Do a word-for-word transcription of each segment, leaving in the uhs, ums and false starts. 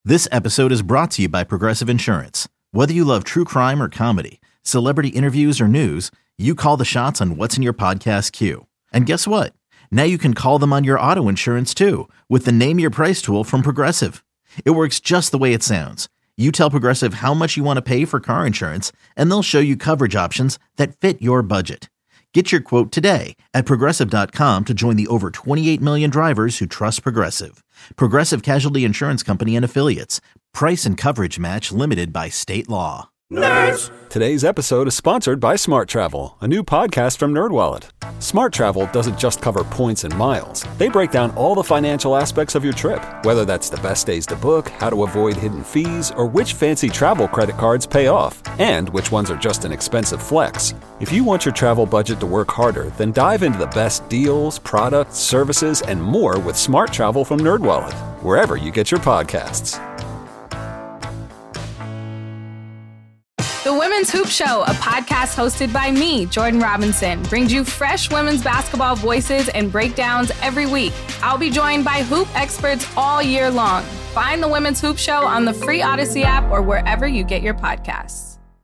This episode is brought to you by Progressive Insurance. Whether you love true crime or comedy, celebrity interviews or news, you call the shots on what's in your podcast queue. And guess what? Now you can call them on your auto insurance too with the Name Your Price tool from Progressive. It works just the way it sounds. You tell Progressive how much you want to pay for car insurance, and they'll show you coverage options that fit your budget. Get your quote today at Progressive dot com to join the over twenty-eight million drivers who trust Progressive. Progressive Casualty Insurance Company and Affiliates. Price and coverage match limited by state law. Nerds! Today's episode is sponsored by Smart Travel, a new podcast from NerdWallet. Smart Travel doesn't just cover points and miles. They break down all the financial aspects of your trip, whether that's the best days to book, how to avoid hidden fees, or which fancy travel credit cards pay off, and which ones are just an expensive flex. If you want your travel budget to work harder, then dive into the best deals, products, services, and more with Smart Travel from NerdWallet, wherever you get your podcasts. The Women's Hoop Show, a podcast hosted by me, Jordan Robinson, brings you fresh women's basketball voices and breakdowns every week. I'll be joined by hoop experts all year long. Find the Women's Hoop Show on the free Odyssey app or wherever you get your podcasts.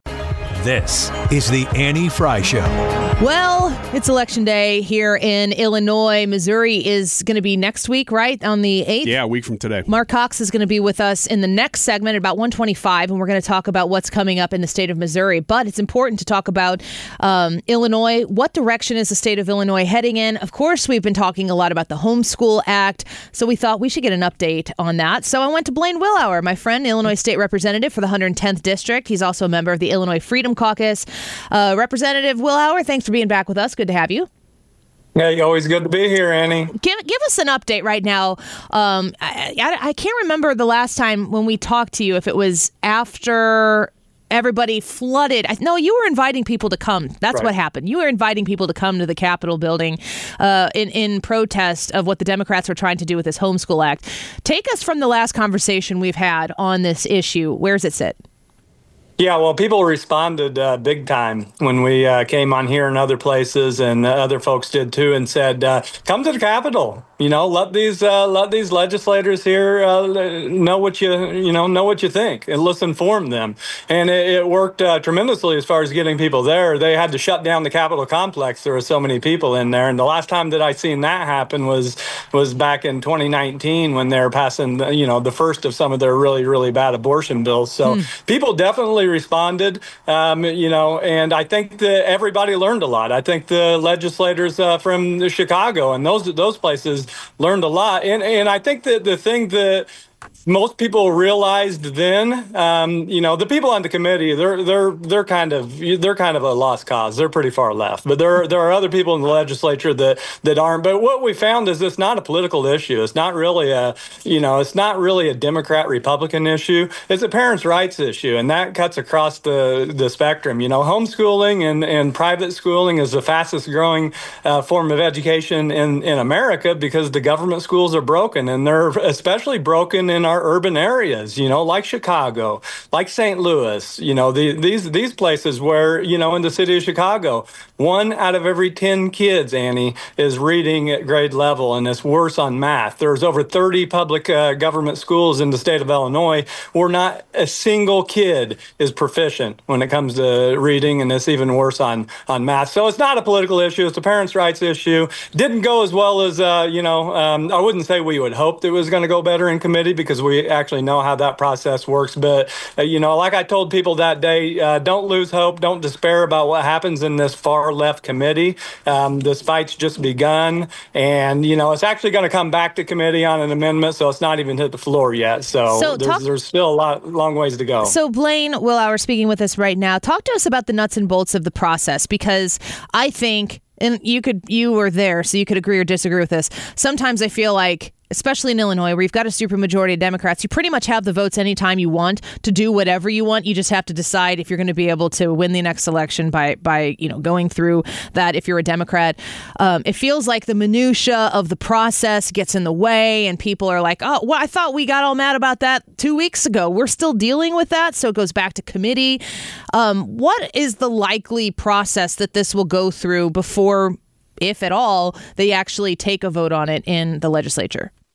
This is the Annie Fry Show. Well, it's election day here in Illinois. Missouri is going to be next week, right? On the eighth? Yeah, a week from today. Mark Cox is going to be with us in the next segment at about one twenty-five, and we're going to talk about what's coming up in the state of Missouri. But it's important to talk about um, Illinois. What direction is the state of Illinois heading in? Of course, we've been talking a lot about the Homeschool Act, so we thought we should get an update on that. So I went to Blaine Willauer, my friend, Illinois State Representative for the one hundred tenth District. He's also a member of the Illinois Freedom Caucus. Uh, Representative Willauer, thanks for being back with us. Good to have you. Yeah, always good to be here, Annie. Give give us an update right now. Um, I, I, I can't remember the last time when we talked to you, if it was after everybody flooded. I, no, you were inviting people to come. That's right. What happened. You were inviting people to come to the Capitol building uh, in, in protest of what the Democrats were trying to do with this Homeschool Act. Take us from the last conversation we've had on this issue. Where does it sit? Yeah, well, people responded uh, big time when we uh, came on here and other places, and uh, other folks did too, and said, uh, "Come to the Capitol. You know, let these uh, let these legislators here uh, know what you you know know what you think, and let's inform them." And it, it worked uh, tremendously as far as getting people there. They had to shut down the Capitol complex. There were so many people in there, and the last time that I seen that happen was was back in twenty nineteen when they were passing the, you know the first of some of their really really bad abortion bills. So mm. people definitely responded, um, you know, and I think that everybody learned a lot. I think the legislators uh, from Chicago and those those places learned a lot. And and I think that the thing that most people realized then, um, you know, the people on the committee, they're they're they're kind of they're kind of a lost cause. They're pretty far left, but there are, there are other people in the legislature that that aren't. But what we found is it's not a political issue. It's not really a you know it's not really a Democrat Republican issue. It's a parents' rights issue, and that cuts across the the spectrum. You know, homeschooling and and private schooling is the fastest growing uh, form of education in in America because the government schools are broken, and they're especially broken in our urban areas, you know, like Chicago, like Saint Louis, you know, the, these these places where, you know, in the city of Chicago, one out of every ten kids, Annie, is reading at grade level, and it's worse on math. There's over thirty public uh, government schools in the state of Illinois where not a single kid is proficient when it comes to reading, and it's even worse on, on math. So it's not a political issue. It's a parents' rights issue. Didn't go as well as, uh, you know, um, I wouldn't say we would hope it was going to go better in committee because we actually know how that process works. But, uh, you know, like I told people that day, uh, don't lose hope. Don't despair about what happens in this far left committee. Um, this fight's just begun. And, you know, it's actually going to come back to committee on an amendment. So it's not even hit the floor yet. So, so there's, talk, there's still a lot, long ways to go. So Blaine Willauer speaking with us right now. Talk to us about the nuts and bolts of the process, because I think, and you could, you were there, so you could agree or disagree with this. Sometimes I feel like, especially in Illinois, where you've got a supermajority of Democrats, you pretty much have the votes anytime you want to do whatever you want. You just have to decide if you're going to be able to win the next election by, by you know, going through that if you're a Democrat. Um, it feels like the minutia of the process gets in the way, and people are like, oh, well, I thought we got all mad about that two weeks ago. We're still dealing with that, so it goes back to committee. Um, what is the likely process that this will go through before, if at all, they actually take a vote on it in the legislature?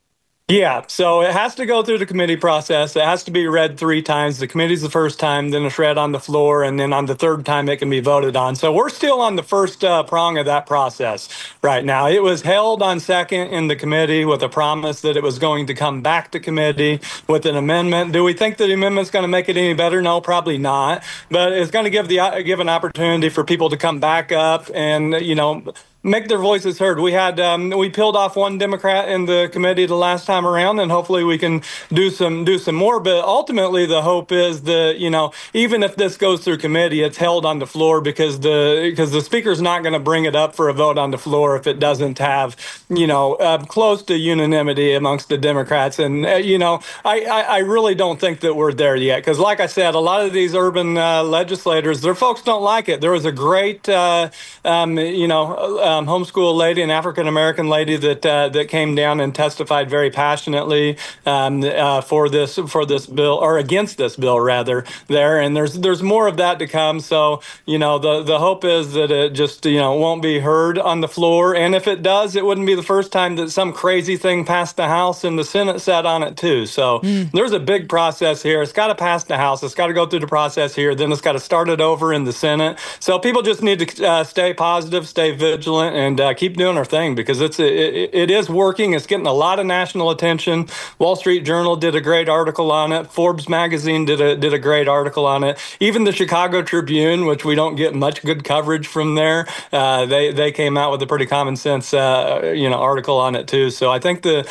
Yeah, so it has to go through the committee process. It has to be read three times. The committee's the first time, then it's read on the floor, and then on the third time it can be voted on. So we're still on the first uh, prong of that process right now. It was held on second in the committee with a promise that it was going to come back to committee with an amendment. Do we think that the amendment's going to make it any better? No, probably not. But it's going to give the give an opportunity for people to come back up and, you know, make their voices heard. We had um, we peeled off one Democrat in the committee the last time around, and hopefully we can do some do some more. But ultimately, the hope is that, you know, even if this goes through committee, it's held on the floor because the because the speaker's not going to bring it up for a vote on the floor if it doesn't have, you know, uh, close to unanimity amongst the Democrats. And uh, you know, I, I I really don't think that we're there yet, because like I said, a lot of these urban uh, legislators, their folks don't like it. There was a great uh, um, you know. Um, homeschool lady, an African-American lady that uh, that came down and testified very passionately um, uh, for this for this bill, or against this bill rather, there. And there's there's more of that to come. So, you know, the, the hope is that it just, you know, won't be heard on the floor. And if it does, it wouldn't be the first time that some crazy thing passed the House and the Senate sat on it too. So mm. there's a big process here. It's got to pass the House. It's got to go through the process here. Then it's got to start it over in the Senate. So people just need to uh, stay positive, stay vigilant, and uh, keep doing our thing, because it's it, it is working. It's getting a lot of national attention. Wall Street Journal did a great article on it. Forbes magazine did a did a great article on it. Even the Chicago Tribune, which we don't get much good coverage from there, uh, they they came out with a pretty common sense uh, you know article on it too. So I think the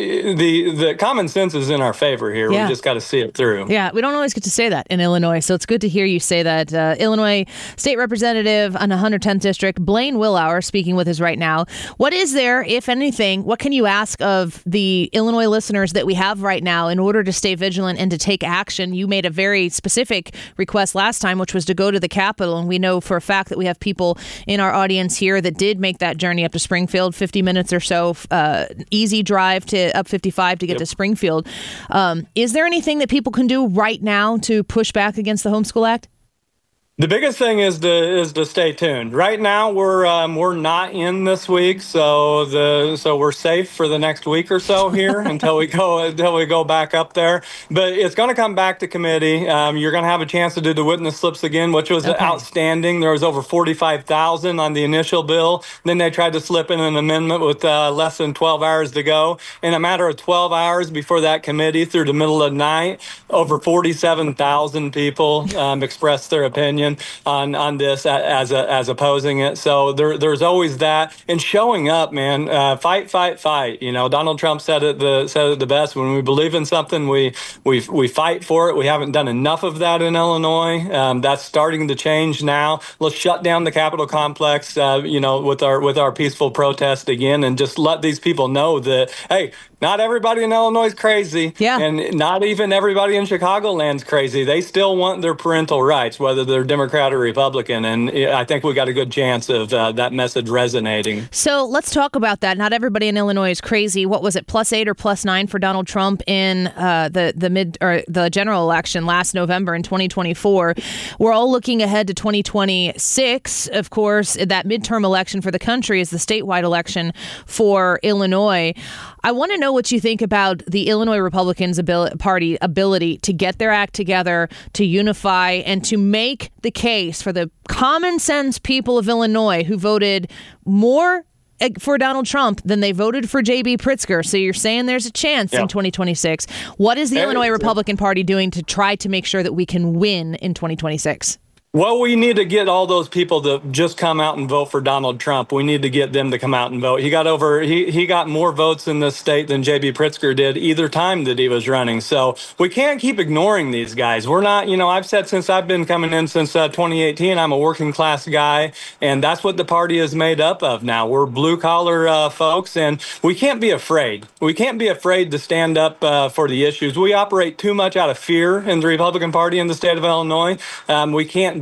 the the common sense is in our favor here. Yeah. We just got to see it through. Yeah, we don't always get to say that in Illinois, so it's good to hear you say that. Uh, Illinois State Representative on the one hundred tenth District, Blaine Willauer, speaking with us right now. What is there, if anything, what can you ask of the Illinois listeners that we have right now in order to stay vigilant and to take action? You made a very specific request last time, which was to go to the Capitol, and we know for a fact that we have people in our audience here that did make that journey up to Springfield, fifty minutes or so, uh, easy drive to up fifty-five to get yep. to Springfield. Um, is there anything that people can do right now to push back against the Homeschool Act? The biggest thing is to is to stay tuned. Right now, we're um, we're not in this week, so the so we're safe for the next week or so here until we go until we go back up there. But it's going to come back to committee. Um, you're going to have a chance to do the witness slips again, which was okay. outstanding. There was over forty-five thousand on the initial bill. Then they tried to slip in an amendment with uh, less than twelve hours to go. In a matter of twelve hours before that committee, through the middle of the night, over forty-seven thousand people um, expressed their opinion on on this as a, as opposing it. So there there's always that, and showing up, man. Uh, fight, fight, fight. You know, Donald Trump said it the said it the best. When we believe in something, we we we fight for it. We haven't done enough of that in Illinois. Um, that's starting to change now. Let's shut down the Capitol complex. Uh, you know, with our with our peaceful protest again, and just let these people know that, hey, not everybody in Illinois is crazy, yeah. and not even everybody in Chicagoland's crazy. They still want their parental rights, whether they're Democrat or Republican, and I think we got a good chance of uh, that message resonating. So let's talk about that. Not everybody in Illinois is crazy. What was it, plus eight or plus nine for Donald Trump in uh, the the mid or the general election last November in twenty twenty-four? We're all looking ahead to twenty twenty-six. Of course, that midterm election for the country is the statewide election for Illinois. I want to know what you think about the Illinois Republicans' ability, party ability to get their act together, to unify, and to make the case for the common sense people of Illinois who voted more for Donald Trump than they voted for J B Pritzker. So you're saying there's a chance yeah. in twenty twenty-six. What is the there Illinois Republican Party doing to try to make sure that we can win in twenty twenty-six? Well, we need to get all those people to just come out and vote for Donald Trump. We need to get them to come out and vote. He got over he he got more votes in this state than J B Pritzker did either time that he was running. So we can't keep ignoring these guys. We're not, you know, I've said since I've been coming in since uh, twenty eighteen, I'm a working class guy, and that's what the party is made up of now. We're blue collar uh, folks, and we can't be afraid. We can't be afraid to stand up uh, for the issues. We operate too much out of fear in the Republican Party in the state of Illinois. Um, we can't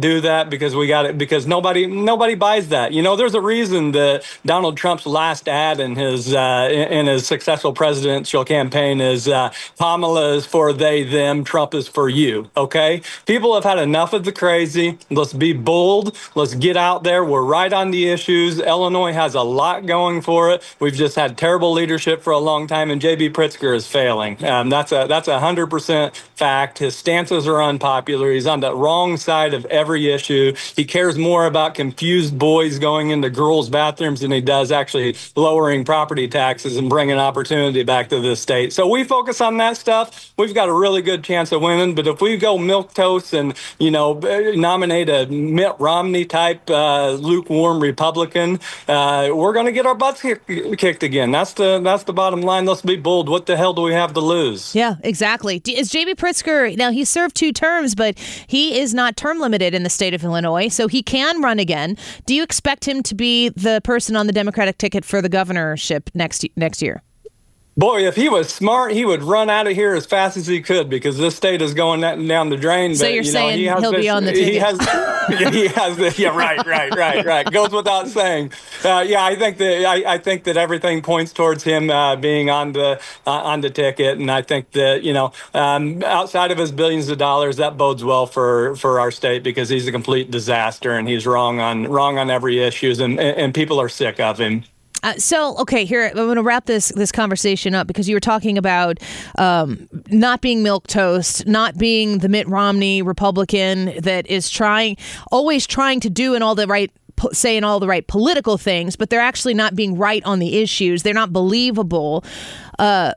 do that because we got it because nobody nobody buys that. You know, there's a reason that Donald Trump's last ad in his uh, in his successful presidential campaign is uh, Kamala is for they them, Trump is for you. OK, people have had enough of the crazy. Let's be bold. Let's get out there. We're right on the issues. Illinois has a lot going for it. We've just had terrible leadership for a long time, and J B Pritzker is failing. Um, that's a that's a hundred percent fact. His stances are unpopular. He's on the wrong side of every issue. He cares more about confused boys going into girls' bathrooms than he does actually lowering property taxes and bringing opportunity back to this state. So we focus on that stuff. We've got a really good chance of winning. But if we go milquetoast and, you know, nominate a Mitt Romney type uh, lukewarm Republican, uh, we're going to get our butts kicked again. That's the that's the bottom line. Let's be bold. What the hell do we have to lose? Yeah, exactly. Is J B Pritzker, now he served two terms, but he is not term limited in the state of Illinois, so he can run again. Do you expect him to be the person on the Democratic ticket for the governorship next next year? Boy, if he was smart, he would run out of here as fast as he could because this state is going down the drain. So but, you're you know, saying he has he'll this, be on the ticket? He has, he has the, yeah, right, right, right, right. Goes without saying. Uh, yeah, I think that I, I think that everything points towards him uh, being on the uh, on the ticket, and I think that you know, um, outside of his billions of dollars, that bodes well for, for our state because he's a complete disaster and he's wrong on wrong on every issue, and and people are sick of him. Uh, so, okay, here, I'm going to wrap this this conversation up because you were talking about um, not being milquetoast, not being the Mitt Romney Republican that is trying, always trying to do in all the right, saying all the right political things, but they're actually not being right on the issues. They're not believable. Uh,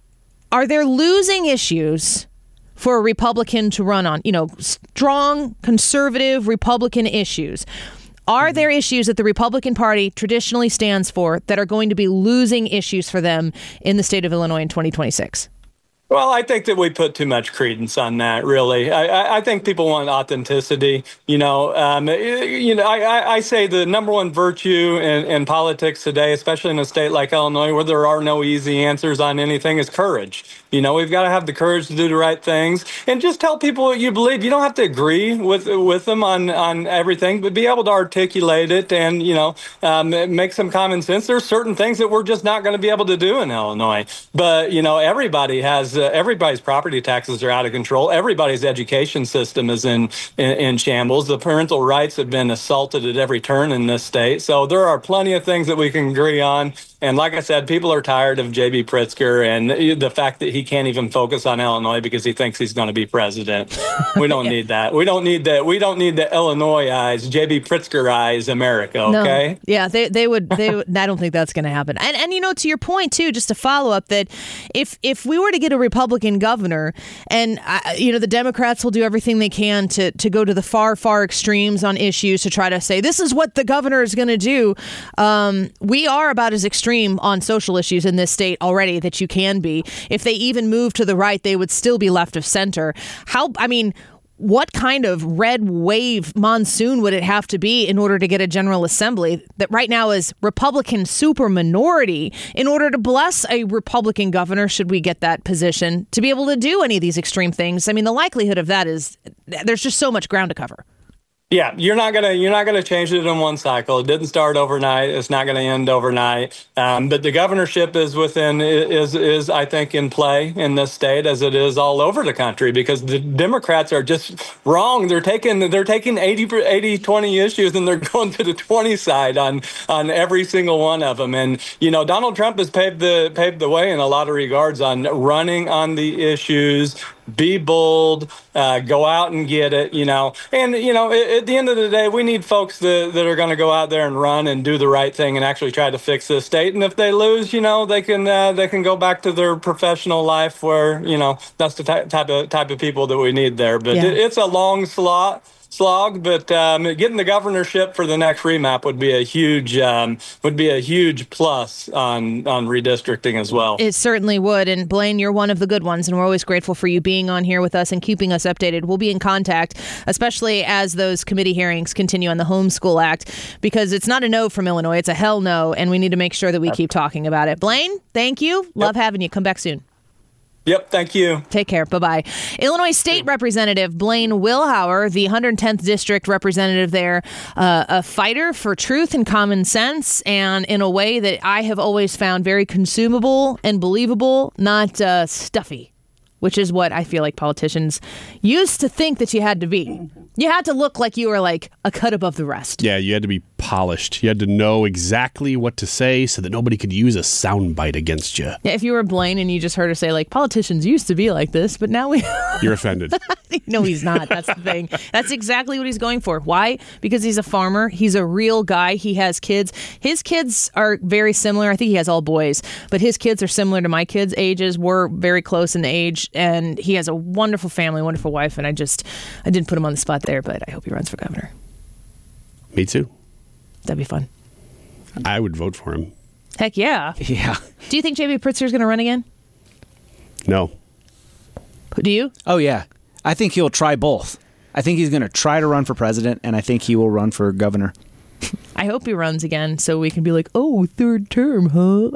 are there losing issues for a Republican to run on? You know, strong, conservative Republican issues. Are there issues that the Republican Party traditionally stands for that are going to be losing issues for them in the state of Illinois in twenty twenty-six? Well, I think that we put too much credence on that, really. I, I think people want authenticity. You know, um, you know, I, I say the number one virtue in, in politics today, especially in a state like Illinois, where there are no easy answers on anything, is courage. You know, we've got to have the courage to do the right things and just tell people what you believe. You don't have to agree with with them on, on everything, but be able to articulate it and, you know, um, make some common sense. There's certain things that we're just not going to be able to do in Illinois. But, you know, everybody has uh, everybody's property taxes are out of control. Everybody's education system is in, in, in shambles. The parental rights have been assaulted at every turn in this state. So there are plenty of things that we can agree on. And like I said, people are tired of J B Pritzker and the fact that he can't even focus on Illinois because he thinks he's going to be president. We don't yeah. need that. We don't need that. We don't need the Illinois eyes, J B Pritzker eyes, America. Okay. No. Yeah, they they would. They would, I don't think that's going to happen. And and you know, to your point too, just to follow up that if if we were to get a Republican governor, and uh, you know, the Democrats will do everything they can to to go to the far far extremes on issues to try to say this is what the governor is going to do. Um, we are about as extreme on social issues in this state already that you can be. If they even move to the right, they would still be left of center. How, I mean, what kind of red wave monsoon would it have to be in order to get a General Assembly that right now is Republican super minority in order to bless a Republican governor, should we get that position, to be able to do any of these extreme things? I mean, the likelihood of that is there's just so much ground to cover. Yeah, you're not gonna you're not gonna change it in one cycle. It didn't start overnight. It's not gonna end overnight. Um, but the governorship is within is is I think in play in this state as it is all over the country because the Democrats are just wrong. They're taking they're taking eighty twenty issues and they're going to the twenty side on on every single one of them. And you know, Donald Trump has paved the paved the way in a lot of regards on running on the issues. Be bold, uh, go out and get it, you know. And, you know, at, at the end of the day, we need folks that, that are going to go out there and run and do the right thing and actually try to fix this state. And if they lose, you know, they can uh, they can go back to their professional life where, you know, that's the ty- type of type of people that we need there. But yeah. it, it's a long slot. slog, but um, getting the governorship for the next remap would be a huge um, would be a huge plus on on redistricting as well. It certainly would. And Blaine, you're one of the good ones, and we're always grateful for you being on here with us and keeping us updated. We'll be in contact, especially as those committee hearings continue on the Homeschool Act, because it's not a no from Illinois, it's a hell no, and we need to make sure that we keep talking about it. Blaine, thank you. Love yep. having you. Come back soon. Yep, thank you. Take care. Bye-bye. Illinois State Representative Blaine Willhauer, the one hundred tenth District Representative there, uh, a fighter for truth and common sense, and in a way that I have always found very consumable and believable, not uh, stuffy, which is what I feel like politicians used to think that you had to be. You had to look like you were like a cut above the rest. Yeah, you had to be polished. You had to know exactly what to say so that nobody could use a soundbite against you. Yeah, if you were Blaine and you just heard her say, like, politicians used to be like this, but now we... You're offended. No, he's not. That's the thing. That's exactly what he's going for. Why? Because he's a farmer. He's a real guy. He has kids. His kids are very similar. I think he has all boys, but his kids are similar to my kids' ages. We're very close in age, and he has a wonderful family, wonderful wife, and I just, I didn't put him on the spot there, but I hope he runs for governor. Me too. That'd be fun. I would vote for him. Heck yeah. Yeah. Do you think J B. Pritzker's going to run again? No. Do you? Oh, yeah. I think he'll try both. I think he's going to try to run for president, and I think he will run for governor. I hope he runs again so we can be like, oh, third term, huh?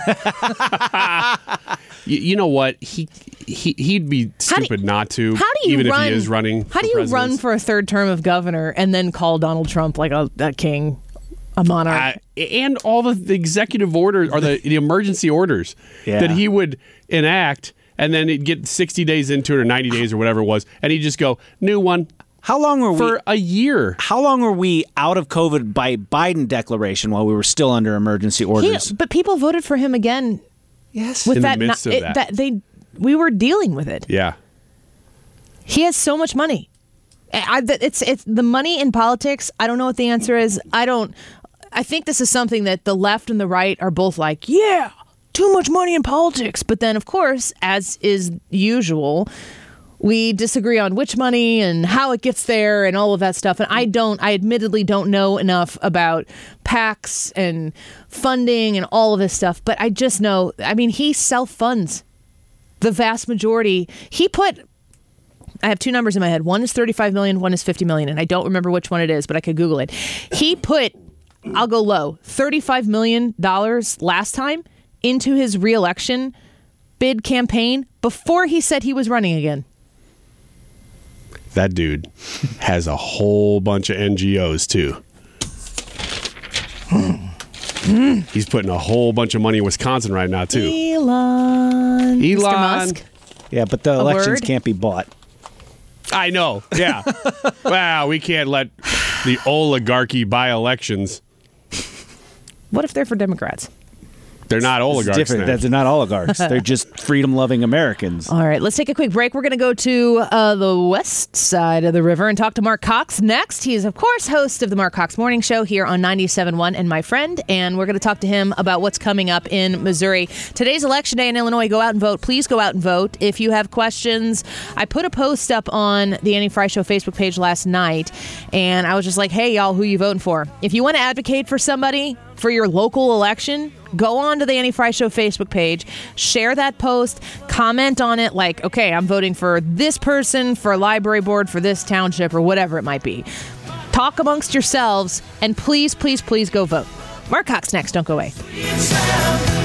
you, you know what? He, he, he'd be stupid do, not to, how do you even run, if he is running How do you run for a third term of governor and then call Donald Trump like a, a king, a monarch? Uh, and all the, the executive orders, or the, the emergency orders yeah. that he would enact, and then it'd get sixty days into it or ninety days or whatever it was, and he'd just go, new one. How long were for we, a year? How long were we out of COVID by Biden declaration while we were still under emergency orders? He, but people voted for him again. Yes, with in that, the midst not, of it, that. that they, we were dealing with it. Yeah, he has so much money. I, it's it's the money in politics. I don't know what the answer is. I don't. I think this is something that the left and the right are both like, yeah, too much money in politics. But then, of course, as is usual, we disagree on which money and how it gets there and all of that stuff. And I don't, I admittedly don't know enough about PACs and funding and all of this stuff. But I just know, I mean, he self-funds the vast majority. He put, I have two numbers in my head. One is thirty-five million, one is fifty million. And I don't remember which one it is, but I could Google it. He put, I'll go low, thirty-five million dollars last time into his reelection bid campaign before he said he was running again. that dude has a whole bunch of N G Os too. He's putting a whole bunch of money in Wisconsin right now too. Elon. Elon. Mister Musk. Yeah, but the A elections word? can't be bought. I know. Yeah. Wow, we can't let the oligarchy buy elections. What if they're for Democrats? They're not It's oligarchs. different. then. They're not oligarchs. They're just freedom-loving Americans. All right, let's take a quick break. We're going to go to uh, the west side of the river and talk to Mark Cox next. He is, of course, host of the Mark Cox Morning Show here on ninety-seven point one and my friend, and we're going to talk to him about what's coming up in Missouri. Today's election day in Illinois. Go out and vote. Please go out and vote. If you have questions, I put a post up on the Annie Frey Show Facebook page last night, and I was just like, hey, y'all, who you voting for? If you want to advocate for somebody for your local election, go on to the Annie Frey Show Facebook page, share that post, comment on it like, okay, I'm voting for this person, for a library board, for this township, or whatever it might be. Talk amongst yourselves, and please, please, please go vote. Mark Cox next. Don't go away.